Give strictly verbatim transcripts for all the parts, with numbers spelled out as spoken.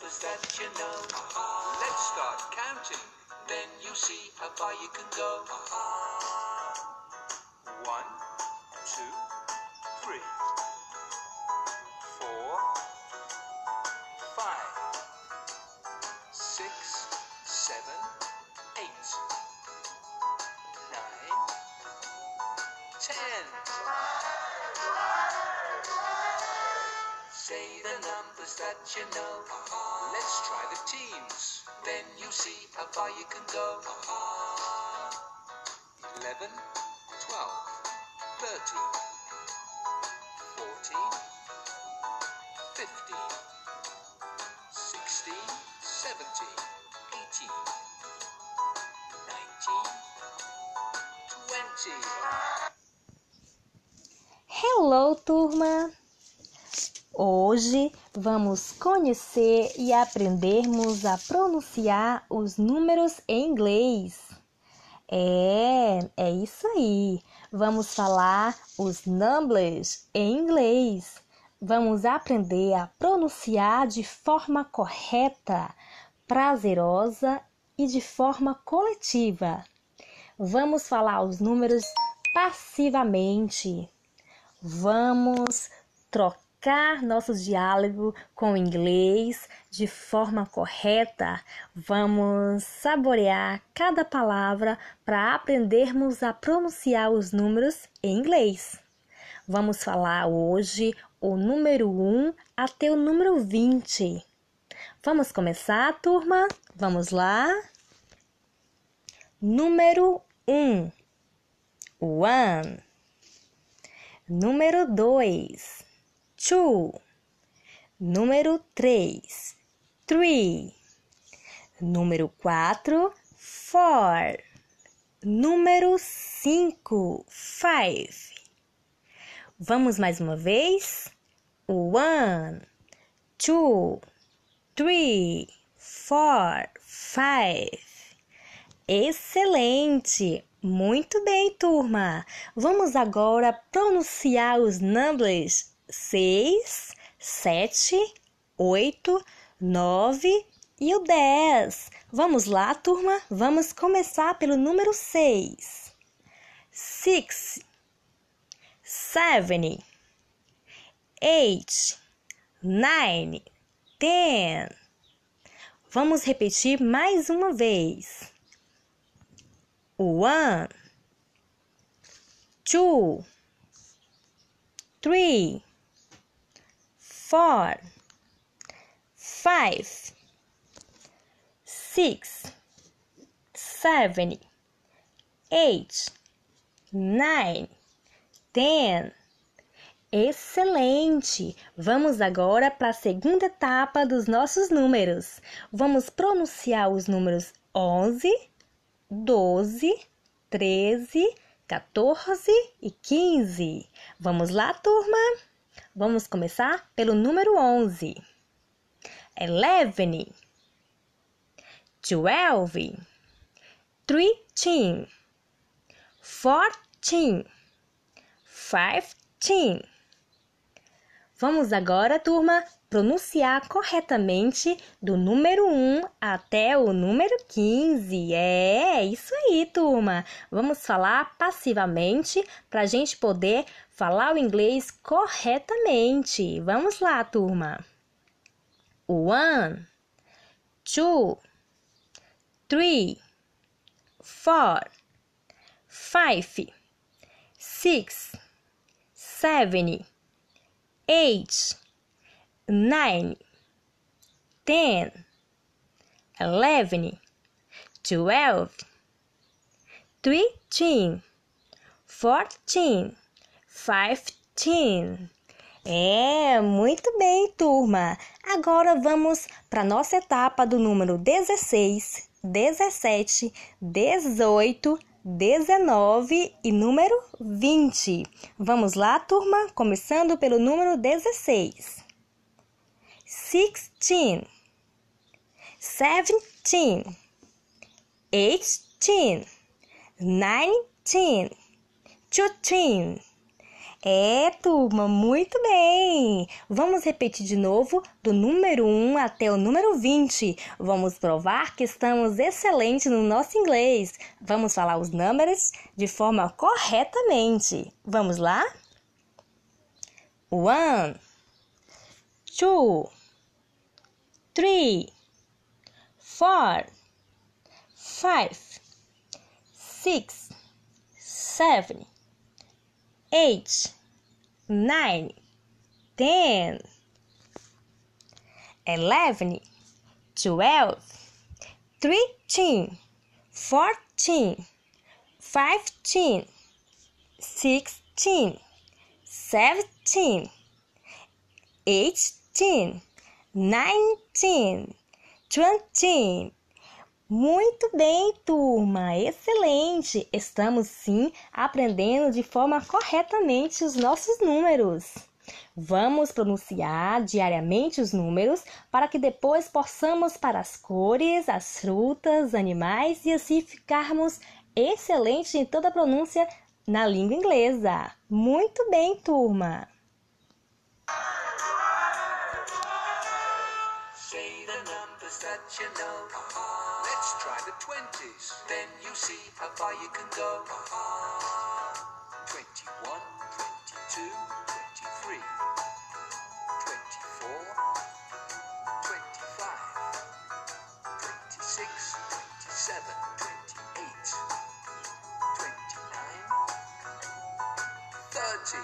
numbers that you know. Let's start counting, then you see how far you can go. One, two, three, four, five, six, seven, eight, nine, ten. Say the numbers that you know. Let's try the teams, then you see how far you can go. Eleven, twelve, thirteen, fourteen, fifteen, sixteen, seventeen, eighteen, nineteen, twenty. Hello, turma! Hoje vamos conhecer e aprendermos a pronunciar os números em inglês. É, é isso aí. Vamos falar os numbers em inglês. Vamos aprender a pronunciar de forma correta, prazerosa e de forma coletiva. Vamos falar os números passivamente. Vamos trocar nosso diálogo com o inglês de forma correta. Vamos saborear cada palavra para aprendermos a pronunciar os números em inglês. Vamos falar hoje o número um até o número vinte. Vamos começar, turma? Vamos lá? Número um. One. Número dois. Two. Número três. Three. Número quatro. Four. Número cinco. Five. Vamos mais uma vez? One. Two. Three. Four. Five. Excelente! Muito bem, turma! Vamos agora pronunciar os numbers seis, sete, oito, nove e o dez. Vamos lá, turma? Vamos começar pelo número seis. Six, seven, eight, nine, ten. Vamos repetir mais uma vez. One, two, three, four, five, six, seven, eight, nine, ten. Excelente! Vamos agora para a segunda etapa dos nossos números. Vamos pronunciar os números onze, doze, treze, quatorze e quinze. Vamos lá, turma? Vamos começar pelo número onze. Eleven, twelve, thirteen, fourteen, fifteen. Vamos agora, turma, pronunciar corretamente do número um até o número quinze. É, isso aí, turma. Vamos falar passivamente para a gente poder falar o inglês corretamente. Vamos lá, turma. One, two, three, four, five, six, seven, eight, nine, ten, eleven, twelve, thirteen, fourteen, fifteen. É, muito bem, turma. Agora vamos para a nossa etapa do número dezesseis, dezessete, dezoito, dezenove e número vinte. Vamos lá, turma? Começando pelo número dezesseis. Sixteen, seventeen, eighteen, nineteen, twenty. É, turma, muito bem! Vamos repetir de novo do número um até o número vinte. Vamos provar que estamos excelentes no nosso inglês. Vamos falar os números de forma corretamente. Vamos lá? One, two, three, four, five, six, seven, eight, nine, ten, eleven, twelve, thirteen, fourteen, fifteen, sixteen, seventeen, eighteen, nineteen, twenty. Muito bem, turma! Excelente! Estamos sim aprendendo de forma corretamente os nossos números. Vamos pronunciar diariamente os números para que depois possamos para as cores, as frutas, animais e assim ficarmos excelentes em toda a pronúncia na língua inglesa. Muito bem, turma! Say the numbers that you know. Let's try the twenties. Then you see how far you can go. Twenty-one, twenty-two, twenty-three, twenty-four, twenty-five, twenty-six, twenty-seven, twenty-eight, twenty-nine, thirty.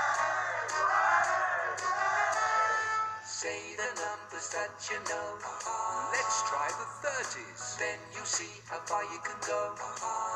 Say the numbers that you know. Let's try the thirties. Then you see how far you can go.